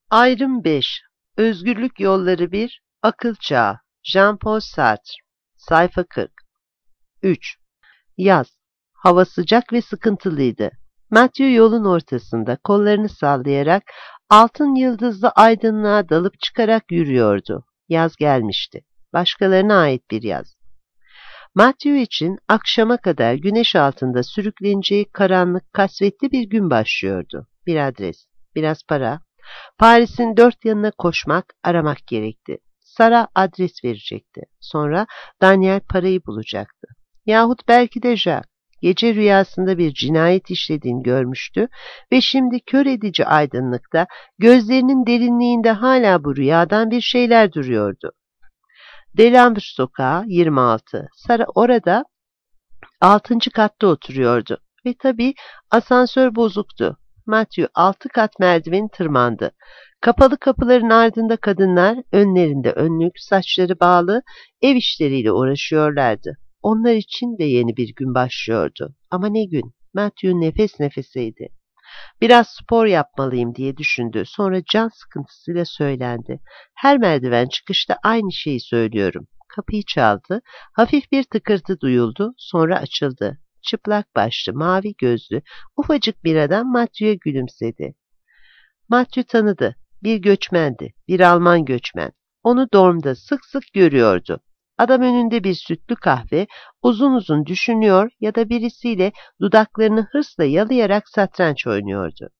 Ayrım 5. Özgürlük Yolları 1. Akıl Çağı. Jean-Paul Sartre. Sayfa 40. 3. Yaz. Hava sıcak ve sıkıntılıydı. Matthew yolun ortasında kollarını sallayarak altın yıldızlı aydınlığa dalıp çıkarak yürüyordu. Yaz gelmişti. Başkalarına ait bir yaz. Matthew için akşama kadar güneş altında sürükleneceği karanlık, kasvetli bir gün başlıyordu. Bir adres, biraz para. Paris'in dört yanına koşmak, aramak gerekti. Sara adres verecekti. Sonra Daniel parayı bulacaktı. Yahut belki de Jacques. Gece rüyasında bir cinayet işlediğini görmüştü ve şimdi kör edici aydınlıkta, gözlerinin derinliğinde hala bu rüyadan bir şeyler duruyordu. Delambre Sokağı 26. Sara orada 6. katta oturuyordu ve tabii asansör bozuktu. Matthew 6 kat merdiveni tırmandı. Kapalı kapıların ardında kadınlar, önlerinde önlük, saçları bağlı, ev işleriyle uğraşıyorlardı. Onlar için de yeni bir gün başlıyordu. Ama ne gün? Matthew nefes nefeseydi. Biraz spor yapmalıyım diye düşündü. Sonra can sıkıntısıyla söylendi. Her merdiven çıkışta aynı şeyi söylüyorum. Kapıyı çaldı. Hafif bir tıkırtı duyuldu. Sonra açıldı. Çıplak başlı, mavi gözlü, ufacık bir adam Matthew'ye gülümsedi. Matthew tanıdı. Bir göçmendi. Bir Alman göçmen. Onu dormda sık sık görüyordu. Adam önünde bir sütlü kahve, uzun uzun düşünüyor ya da birisiyle dudaklarını hırsla yalayarak satranç oynuyordu.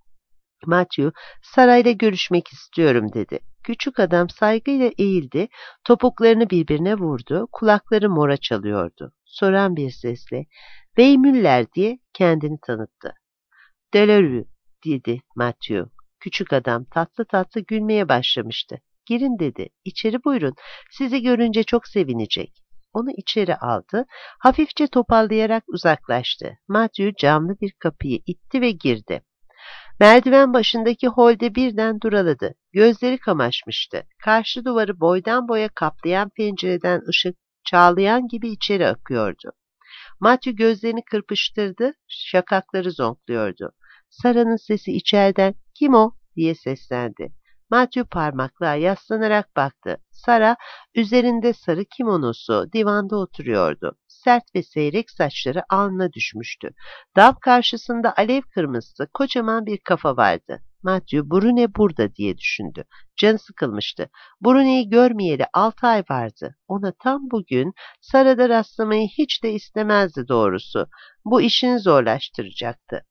Matthew, sarayla görüşmek istiyorum dedi. Küçük adam saygıyla eğildi, topuklarını birbirine vurdu, kulakları mora çalıyordu. Soran bir sesle, Bey Müller diye kendini tanıttı. Delarue, dedi Matthew. Küçük adam tatlı tatlı gülmeye başlamıştı. Girin dedi, içeri buyurun, sizi görünce çok sevinecek. Onu içeri aldı, hafifçe topallayarak uzaklaştı. Matthew camlı bir kapıyı itti ve girdi. Merdiven başındaki holde birden duraladı. Gözleri kamaşmıştı. Karşı duvarı boydan boya kaplayan pencereden ışık çağlayan gibi içeri akıyordu. Matthew gözlerini kırpıştırdı, şakakları zonkluyordu. Sara'nın sesi içeriden "Kim o?" diye seslendi. Matthew parmaklığa yaslanarak baktı. Sara üzerinde sarı kimonosu divanda oturuyordu. Sert ve seyrek saçları alnına düşmüştü. Dam karşısında alev kırmızısı kocaman bir kafa vardı. Matthew Brune burada diye düşündü. Canı sıkılmıştı. Brune'yi görmeyeli 6 ay vardı. Ona tam bugün Sara'da rastlamayı hiç de istemezdi doğrusu. Bu işini zorlaştıracaktı.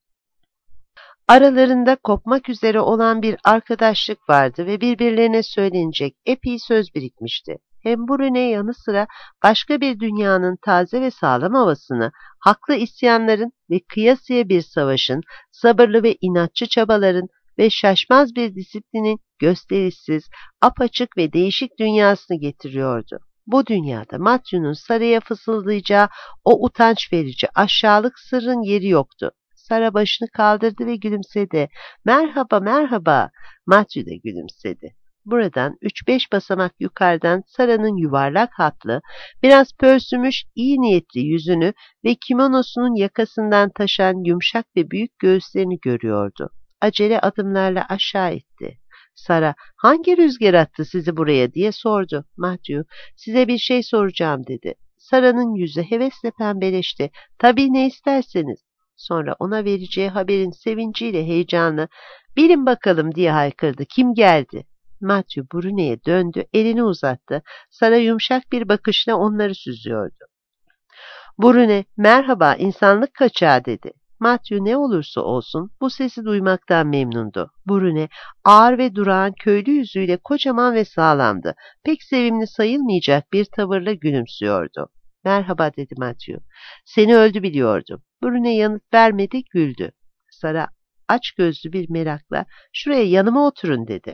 Aralarında kopmak üzere olan bir arkadaşlık vardı ve birbirlerine söylenecek epey söz birikmişti. Hem Brune yanı sıra başka bir dünyanın taze ve sağlam havasını, haklı isyanların ve kıyasıya bir savaşın, sabırlı ve inatçı çabaların ve şaşmaz bir disiplinin gösterişsiz, apaçık ve değişik dünyasını getiriyordu. Bu dünyada Matthew'nun Sara'ya fısıldayacağı o utanç verici aşağılık sırrın yeri yoktu. Sara başını kaldırdı ve gülümsedi. Merhaba, merhaba. Matthew de gülümsedi. Buradan 3-5 basamak yukarıdan Sara'nın yuvarlak hatlı, biraz pörsümüş, iyi niyetli yüzünü ve kimonosunun yakasından taşan yumuşak ve büyük göğüslerini görüyordu. Acele adımlarla aşağı itti. Sara, hangi rüzgar attı sizi buraya diye sordu. Matthew, size bir şey soracağım dedi. Sara'nın yüzü hevesle pembeleşti. Tabii ne isterseniz. Sonra ona vereceği haberin sevinciyle heyecanlı, bilin bakalım diye haykırdı. Kim geldi? Matthew Brune'ye döndü, elini uzattı. Sara yumuşak bir bakışla onları süzüyordu. Brune, merhaba, insanlık kaçağı dedi. Matthew ne olursa olsun bu sesi duymaktan memnundu. Brune, ağır ve durağan köylü yüzüyle kocaman ve sağlamdı. Pek sevimli sayılmayacak bir tavırla gülümsüyordu. Merhaba dedi Matthew. Seni öldü biliyordum. Brune yanıt vermedi, güldü. Sara aç gözlü bir merakla şuraya yanıma oturun dedi.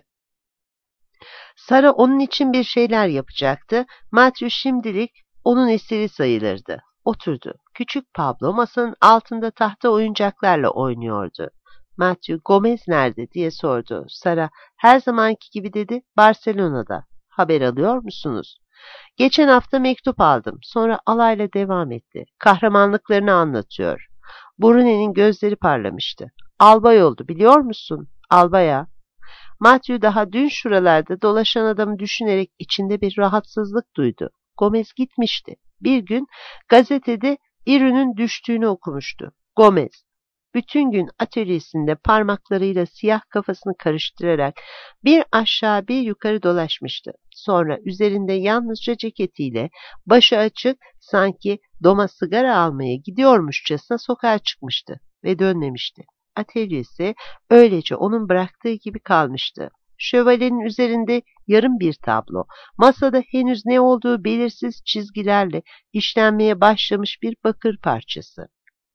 Sara onun için bir şeyler yapacaktı. Matthew şimdilik onun esiri sayılırdı. Oturdu. Küçük Pablo masanın altında tahta oyuncaklarla oynuyordu. Matthew, Gomez nerede diye sordu. Sara, her zamanki gibi dedi, Barcelona'da. Haber alıyor musunuz? Geçen hafta mektup aldım. Sonra alayla devam etti. Kahramanlıklarını anlatıyor. Brune'nin gözleri parlamıştı. Albay oldu biliyor musun? Albaya. Matthew daha dün şuralarda dolaşan adamı düşünerek içinde bir rahatsızlık duydu. Gomez gitmişti. Bir gün gazetede İrü'nün düştüğünü okumuştu. Gomez bütün gün atölyesinde parmaklarıyla siyah kafasını karıştırarak bir aşağı bir yukarı dolaşmıştı. Sonra üzerinde yalnızca ceketiyle, başı açık, sanki doma sigara almaya gidiyormuşçasına sokağa çıkmıştı ve dönmemişti. Atölyesi öylece onun bıraktığı gibi kalmıştı. Şövalyenin üzerinde yarım bir tablo, masada henüz ne olduğu belirsiz çizgilerle işlenmeye başlamış bir bakır parçası.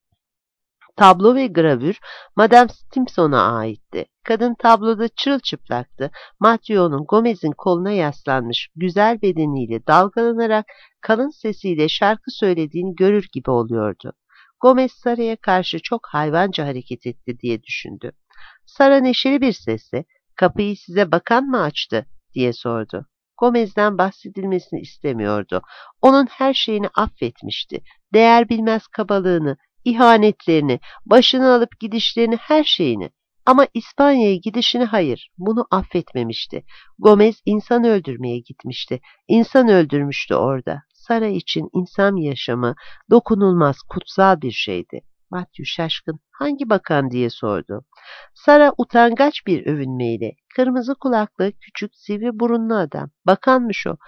Tablo ve gravür Madame Stimpson'a aitti. Kadın tabloda çırılçıplaktı. Matthew'nun Gomez'in koluna yaslanmış, güzel bedeniyle dalgalanarak kalın sesiyle şarkı söylediğini görür gibi oluyordu. Gomez Sara'ya karşı çok hayvanca hareket etti diye düşündü. Sara neşeli bir sesle, "Kapıyı size bakan mı açtı?" diye sordu. Gomez'den bahsedilmesini istemiyordu. Onun her şeyini affetmişti. Değer bilmez kabalığını, ihanetlerini, başını alıp gidişlerini, her şeyini. Ama İspanya'ya gidişini hayır, bunu affetmemişti. Gomez insan öldürmeye gitmişti. İnsan öldürmüştü orada. Sara için insan yaşamı dokunulmaz, kutsal bir şeydi. Matthew şaşkın, "Hangi bakan?" diye sordu. Sara utangaç bir övünmeyle, "Kırmızı kulaklı, küçük, sivri burunlu adam. Bakanmış o.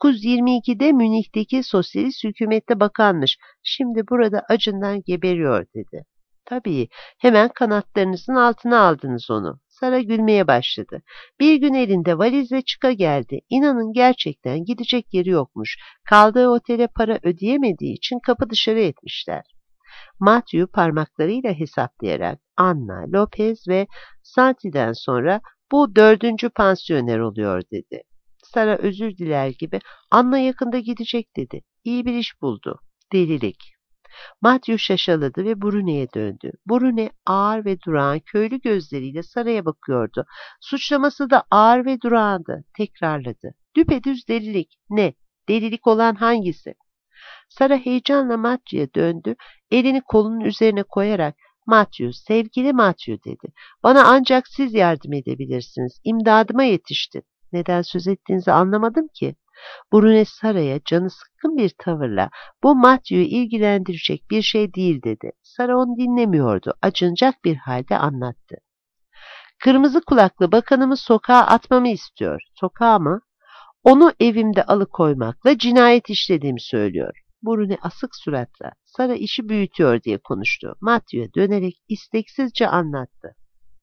922'de Münih'teki sosyalist hükümette bakanmış. Şimdi burada acından geberiyor," dedi. "Tabii, hemen kanatlarınızın altına aldınız onu." Sara gülmeye başladı. Bir gün elinde valizle çıka geldi. İnanın gerçekten gidecek yeri yokmuş. Kaldığı otele para ödeyemediği için kapı dışarı etmişler. Matthew parmaklarıyla hesaplayarak Anna, Lopez ve Santi'den sonra bu 4. pansiyoner oluyor dedi. Sara özür diler gibi, "Anna yakında gidecek," dedi. "İyi bir iş buldu." Delilik. Matthew şaşaladı ve Brune'ye döndü. Brune ağır ve durağan köylü gözleriyle Sara'ya bakıyordu. Suçlaması da ağır ve durağandı. Tekrarladı. "Düpedüz delilik." "Ne? Delilik olan hangisi?" Sara heyecanla Matthew'ye döndü. Elini kolunun üzerine koyarak, "Matthew, sevgili Matthew," dedi. "Bana ancak siz yardım edebilirsiniz. İmdadıma yetiştin." "Neden söz ettiğinizi anlamadım ki." Brune Sara'ya canı sıkkın bir tavırla, "Bu Matthew'yu ilgilendirecek bir şey değil," dedi. Sara onu dinlemiyordu. Acınacak bir halde anlattı. "Kırmızı kulaklı bakanımız sokağa atmamı istiyor." "Sokağa mı?" "Onu evimde alıkoymakla cinayet işlediğimi söylüyor." Brune asık suratla, "Sara işi büyütüyor," diye konuştu. Matthew'ye dönerek isteksizce anlattı.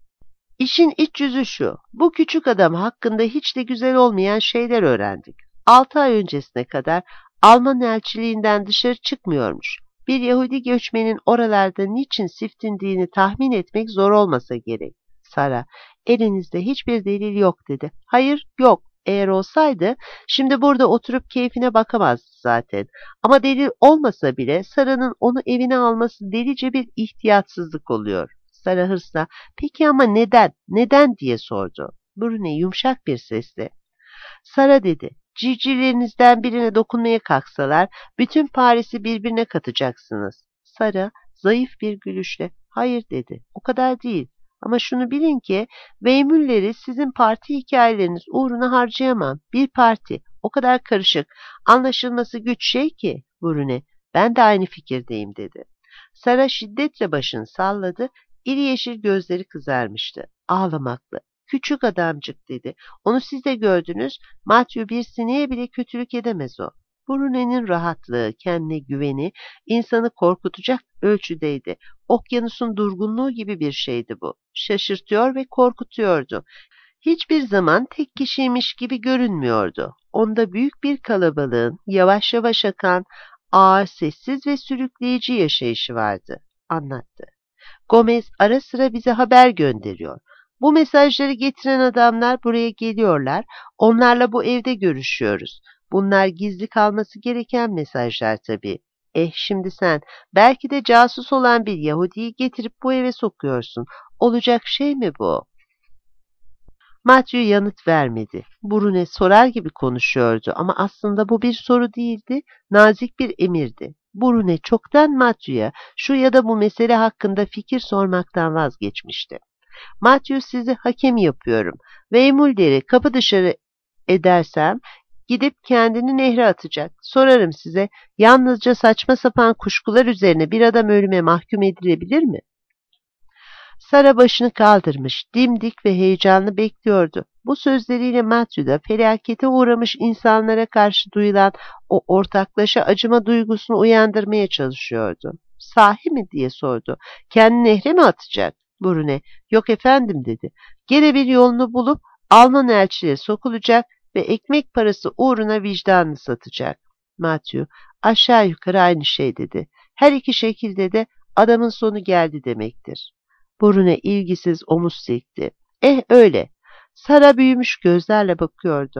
"İşin iç yüzü şu. Bu küçük adam hakkında hiç de güzel olmayan şeyler öğrendik. 6 ay öncesine kadar Alman elçiliğinden dışarı çıkmıyormuş. Bir Yahudi göçmenin oralarda niçin siftindiğini tahmin etmek zor olmasa gerek." Sara, "Elinizde hiçbir delil yok," dedi. "Hayır, yok. Eğer olsaydı şimdi burada oturup keyfine bakamazdı zaten. Ama delil olmasa bile Sara'nın onu evine alması delice bir ihtiyatsızlık oluyor." Sara hırsla, "Peki ama neden? Neden?" diye sordu. Brune yumuşak bir sesle, "Sara," dedi, "civcivlerinizden birine dokunmaya kalksalar bütün Paris'i birbirine katacaksınız." Sara zayıf bir gülüşle, "Hayır," dedi, "o kadar değil. Ama şunu bilin ki Weymouth'leri sizin parti hikayeleriniz uğruna harcayamam. Bir parti o kadar karışık, anlaşılması güç şey ki." Brune, "Ben de aynı fikirdeyim," dedi. Sara şiddetle başını salladı. İri yeşil gözleri kızarmıştı. Ağlamaklı. "Küçük adamcık," dedi. "Onu siz de gördünüz. Matthew bir sineğe bile kötülük edemez o." Brune'nin rahatlığı, kendine güveni insanı korkutacak ölçüdeydi. Okyanusun durgunluğu gibi bir şeydi bu. Şaşırtıyor ve korkutuyordu. Hiçbir zaman tek kişiymiş gibi görünmüyordu. Onda büyük bir kalabalığın yavaş yavaş akan, ağır, sessiz ve sürükleyici yaşayışı vardı. Anlattı. "Gomez ara sıra bize haber gönderiyor. Bu mesajları getiren adamlar buraya geliyorlar. Onlarla bu evde görüşüyoruz. Bunlar gizli kalması gereken mesajlar tabii. Şimdi sen belki de casus olan bir Yahudi'yi getirip bu eve sokuyorsun. Olacak şey mi bu?" Matthew yanıt vermedi. Brune sorar gibi konuşuyordu ama aslında bu bir soru değildi, nazik bir emirdi. Brune çoktan Matthew'ya şu ya da bu mesele hakkında fikir sormaktan vazgeçmişti. Matthew, sizi hakem yapıyorum ve Emulder'i kapı dışarı edersem gidip kendini nehre atacak. Sorarım size, yalnızca saçma sapan kuşkular üzerine bir adam ölüme mahkum edilebilir mi? Sara başını kaldırmış, dimdik ve heyecanlı bekliyordu. Bu sözleriyle Matthew'da felakete uğramış insanlara karşı duyulan o ortaklaşa acıma duygusunu uyandırmaya çalışıyordu. Sahi mi diye sordu. Kendini nehre mi atacak? Brune, yok efendim dedi. Gene bir yolunu bulup Alman elçiliğe sokulacak ve ekmek parası uğruna vicdanını satacak. Matthew, aşağı yukarı aynı şey dedi. Her iki şekilde de adamın sonu geldi demektir. Brune ilgisiz omuz silkti. Öyle. Sara büyümüş gözlerle bakıyordu.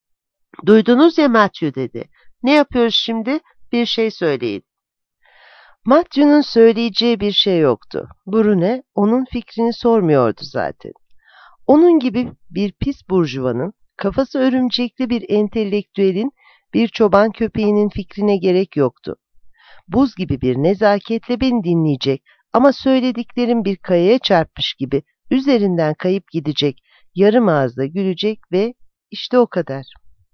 Duydunuz ya Matthew dedi. Ne yapıyoruz şimdi? Bir şey söyleyin. Matthew'nun söyleyeceği bir şey yoktu. Brune onun fikrini sormuyordu zaten. Onun gibi bir pis burjuvanın, kafası örümcekli bir entelektüelin, bir çoban köpeğinin fikrine gerek yoktu. Buz gibi bir nezaketle beni dinleyecek ama söylediklerim bir kayaya çarpmış gibi üzerinden kayıp gidecek, yarım ağızla gülecek ve işte o kadar.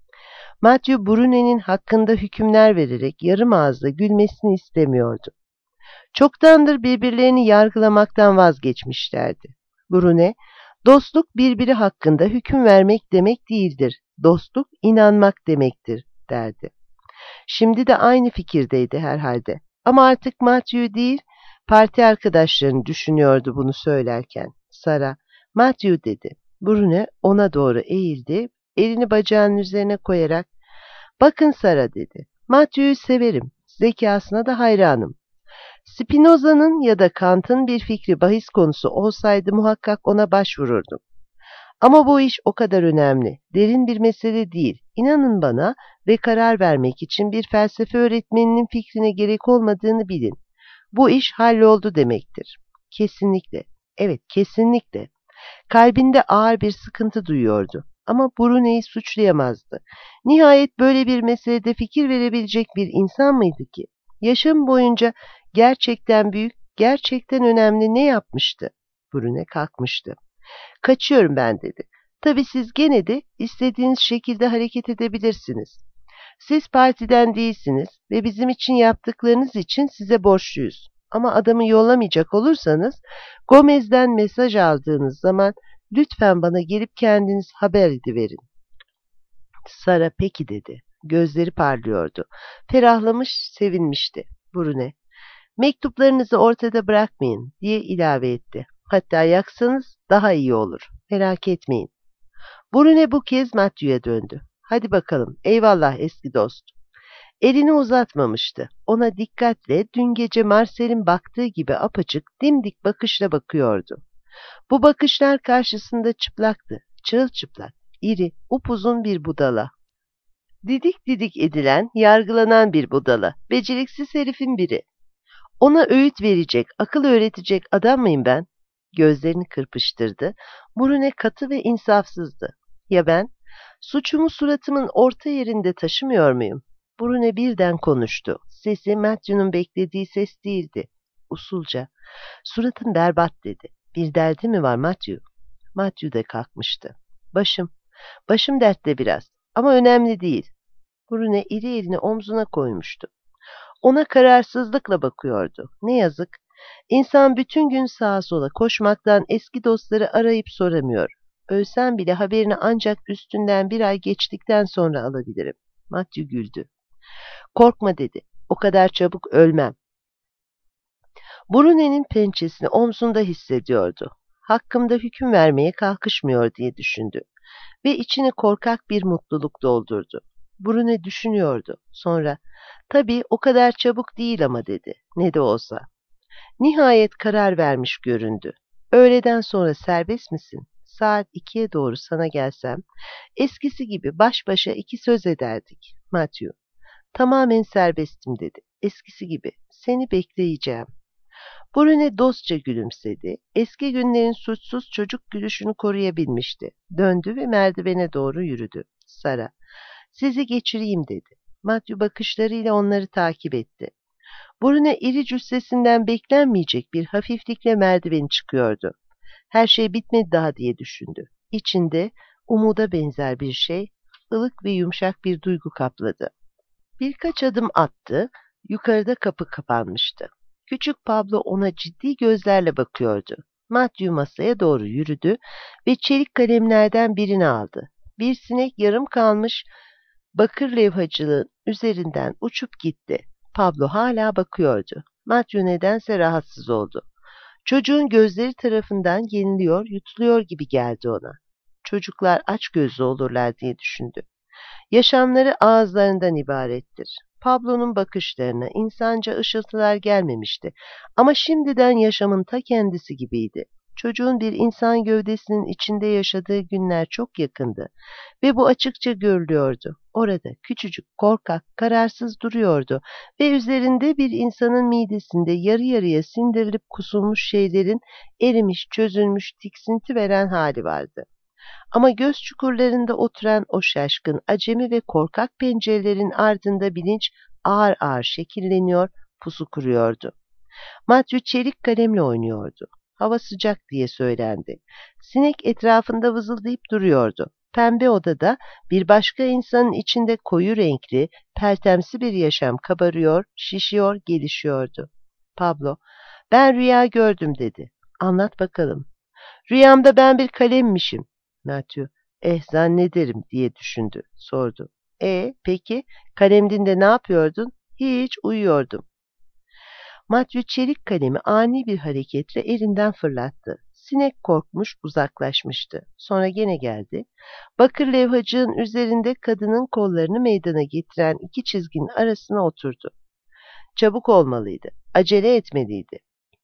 Matthew Brune'nin hakkında hükümler vererek yarım ağızla gülmesini istemiyordu. Çoktandır birbirlerini yargılamaktan vazgeçmişlerdi. Brune, dostluk birbiri hakkında hüküm vermek demek değildir, dostluk inanmak demektir derdi. Şimdi de aynı fikirdeydi herhalde. Ama artık Matthew değil, parti arkadaşlarını düşünüyordu bunu söylerken. Sara, Matthew dedi. Brune ona doğru eğildi, elini bacağının üzerine koyarak, bakın Sara dedi. Matthew'yu severim, zekasına da hayranım. Spinoza'nın ya da Kant'ın bir fikri bahis konusu olsaydı muhakkak ona başvururdum. Ama bu iş o kadar önemli, derin bir mesele değil. İnanın bana ve karar vermek için bir felsefe öğretmeninin fikrine gerek olmadığını bilin. Bu iş halloldu demektir. Kesinlikle, evet kesinlikle. Kalbinde ağır bir sıkıntı duyuyordu. Ama Brune'yi suçlayamazdı. Nihayet böyle bir meselede fikir verebilecek bir insan mıydı ki? Yaşam boyunca gerçekten büyük, gerçekten önemli ne yapmıştı? Brune kalkmıştı. Kaçıyorum ben dedi. Tabii siz gene de istediğiniz şekilde hareket edebilirsiniz. Siz partiden değilsiniz ve bizim için yaptıklarınız için size borçluyuz. Ama adamı yollamayacak olursanız Gomez'den mesaj aldığınız zaman lütfen bana gelip kendiniz haber ediverin. Sara peki dedi. Gözleri parlıyordu. Ferahlamış, sevinmişti. Brune, mektuplarınızı ortada bırakmayın diye ilave etti. Hatta yaksanız daha iyi olur. Merak etmeyin. Brune bu kez Matthew'ye döndü. Hadi bakalım, eyvallah eski dost. Elini uzatmamıştı. Ona dikkatle dün gece Marcel'in baktığı gibi apaçık, dimdik bakışla bakıyordu. Bu bakışlar karşısında çıplaktı, çırılçıplak, iri, upuzun bir budala. Didik didik edilen, yargılanan bir budala, beceriksiz herifin biri. Ona öğüt verecek, akıl öğretecek adam mıyım ben? Gözlerini kırpıştırdı. Brune katı ve insafsızdı. Ya ben? Suçumu suratımın orta yerinde taşımıyor muyum? Brune birden konuştu. Sesi Matthew'nun beklediği ses değildi. Usulca. Suratın berbat dedi. Bir derdi mi var Matthew? Matthew de kalkmıştı. Başım dertte biraz. Ama önemli değil. Brune iri elini omzuna koymuştu. Ona kararsızlıkla bakıyordu. Ne yazık. İnsan bütün gün sağa sola koşmaktan eski dostları arayıp soramıyor. Ölsem bile haberini ancak üstünden bir ay geçtikten sonra alabilirim. Matthew güldü. Korkma dedi. O kadar çabuk ölmem. Brune'nin pençesini omzunda hissediyordu. Hakkımda hüküm vermeye kalkışmıyor diye düşündü. Ve içini korkak bir mutluluk doldurdu. Brune düşünüyordu. Sonra, tabii o kadar çabuk değil ama dedi. Ne de olsa. Nihayet karar vermiş göründü. Öğleden sonra serbest misin? Saat 2'ye doğru sana gelsem, eskisi gibi baş başa 2 söz ederdik. Matthew, tamamen serbestim dedi. Eskisi gibi. Seni bekleyeceğim. Brune dostça gülümsedi. Eski günlerin suçsuz çocuk gülüşünü koruyabilmişti. Döndü ve merdivene doğru yürüdü. Sara, sizi geçireyim dedi. Matthew bakışlarıyla onları takip etti. Brune iri cüssesinden beklenmeyecek bir hafiflikle merdiveni çıkıyordu. Her şey bitmedi daha diye düşündü. İçinde umuda benzer bir şey, ılık ve yumuşak bir duygu kapladı. Birkaç adım attı, yukarıda kapı kapanmıştı. Küçük Pablo ona ciddi gözlerle bakıyordu. Matthew masaya doğru yürüdü ve çelik kalemlerden birini aldı. Bir sinek yarım kalmış bakır levhacılığın üzerinden uçup gitti. Pablo hala bakıyordu. Matthew nedense rahatsız oldu. Çocuğun gözleri tarafından yeniliyor, yutuluyor gibi geldi ona. Çocuklar açgözlü olurlar diye düşündü. Yaşamları ağızlarından ibarettir. Pablo'nun bakışlarına insanca ışıltılar gelmemişti ama şimdiden yaşamın ta kendisi gibiydi. Çocuğun bir insan gövdesinin içinde yaşadığı günler çok yakındı ve bu açıkça görülüyordu. Orada küçücük, korkak, kararsız duruyordu ve üzerinde bir insanın midesinde yarı yarıya sindirilip kusulmuş şeylerin erimiş, çözülmüş, tiksinti veren hali vardı. Ama göz çukurlarında oturan o şaşkın, acemi ve korkak pencerelerin ardında bilinç ağır ağır şekilleniyor, pusu kuruyordu. Matthew çelik kalemle oynuyordu. Hava sıcak diye söylendi. Sinek etrafında vızıldayıp duruyordu. Pembe odada bir başka insanın içinde koyu renkli, peltemsi bir yaşam kabarıyor, şişiyor, gelişiyordu. Pablo, "Ben rüya gördüm," dedi. "Anlat bakalım." "Rüyamda ben bir kalemmişim." Matthew, "Zannederim," diye düşündü, sordu. Peki, kalemdin ne yapıyordun?" "Hiç, uyuyordum." Matthew çelik kalemi ani bir hareketle elinden fırlattı. Sinek korkmuş, uzaklaşmıştı. Sonra gene geldi. Bakır levhacığın üzerinde kadının kollarını meydana getiren iki çizginin arasına oturdu. Çabuk olmalıydı, acele etmeliydi.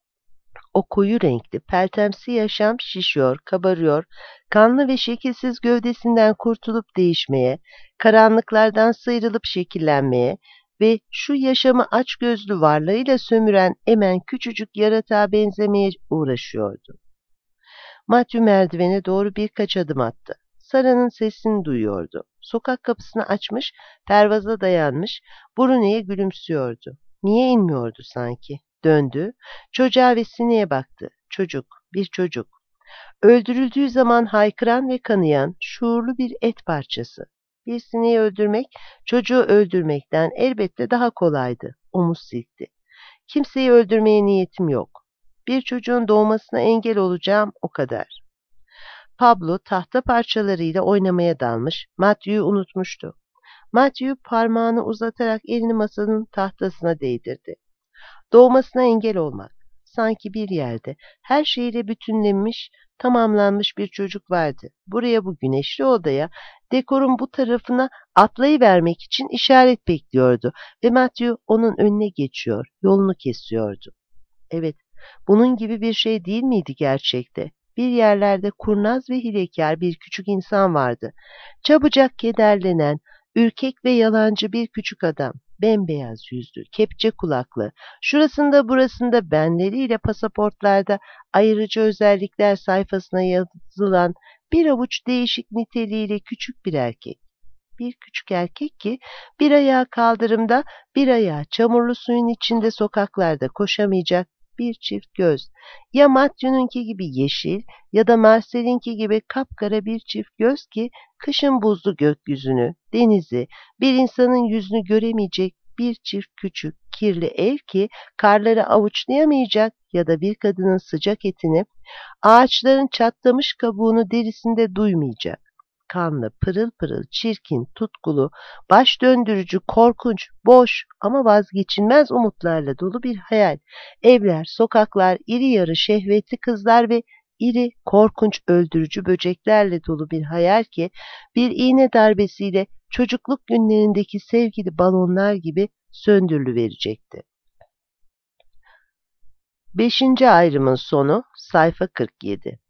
O koyu renkli, peltemsi yaşam şişiyor, kabarıyor, kanlı ve şekilsiz gövdesinden kurtulup değişmeye, karanlıklardan sıyrılıp şekillenmeye ve şu yaşamı açgözlü varlığıyla sömüren emen küçücük yaratığa benzemeye uğraşıyordu. Matthew merdivene doğru birkaç adım attı. Sara'nın sesini duyuyordu. Sokak kapısını açmış, pervaza dayanmış, Brune'ye gülümsüyordu. Niye inmiyordu sanki? Döndü, çocuğa ve sineğe baktı. Çocuk, bir çocuk. Öldürüldüğü zaman haykıran ve kanayan, şuurlu bir et parçası. Bir sineği öldürmek, çocuğu öldürmekten elbette daha kolaydı. Omuz silkti. Kimseyi öldürmeye niyetim yok. Bir çocuğun doğmasına engel olacağım, o kadar. Pablo tahta parçalarıyla oynamaya dalmış, Matthew'yu unutmuştu. Matthew parmağını uzatarak elini masanın tahtasına değdirdi. Doğmasına engel olmak. Sanki bir yerde her şeyle bütünlenmiş, tamamlanmış bir çocuk vardı. Buraya, bu güneşli odaya, dekorun bu tarafına atlayıvermek için işaret bekliyordu ve Matthew onun önüne geçiyor, yolunu kesiyordu. Evet, bunun gibi bir şey değil miydi gerçekte? Bir yerlerde kurnaz ve hilekâr bir küçük insan vardı. Çabucak kederlenen, ürkek ve yalancı bir küçük adam. Bembeyaz yüzlü, kepçe kulaklı, şurasında burasında benleriyle pasaportlarda ayırıcı özellikler sayfasına yazılan bir avuç değişik niteliğiyle küçük bir erkek. Bir küçük erkek ki bir ayağı kaldırımda, bir ayağı çamurlu suyun içinde sokaklarda koşamayacak, bir çift göz. Ya Matthew'nunki gibi yeşil ya da Marcel'inki gibi kapkara bir çift göz ki kışın buzlu gökyüzünü, denizi, bir insanın yüzünü göremeyecek bir çift küçük, kirli el ki karları avuçlayamayacak ya da bir kadının sıcak etini, ağaçların çatlamış kabuğunu derisinde duymayacak. Kanlı, pırıl pırıl, çirkin, tutkulu, baş döndürücü, korkunç, boş ama vazgeçilmez umutlarla dolu bir hayal. Evler, sokaklar, iri yarı şehvetli kızlar ve iri, korkunç, öldürücü böceklerle dolu bir hayal ki bir iğne darbesiyle çocukluk günlerindeki sevgili balonlar gibi söndürülüverecekti. 5. ayrımın sonu, sayfa 47.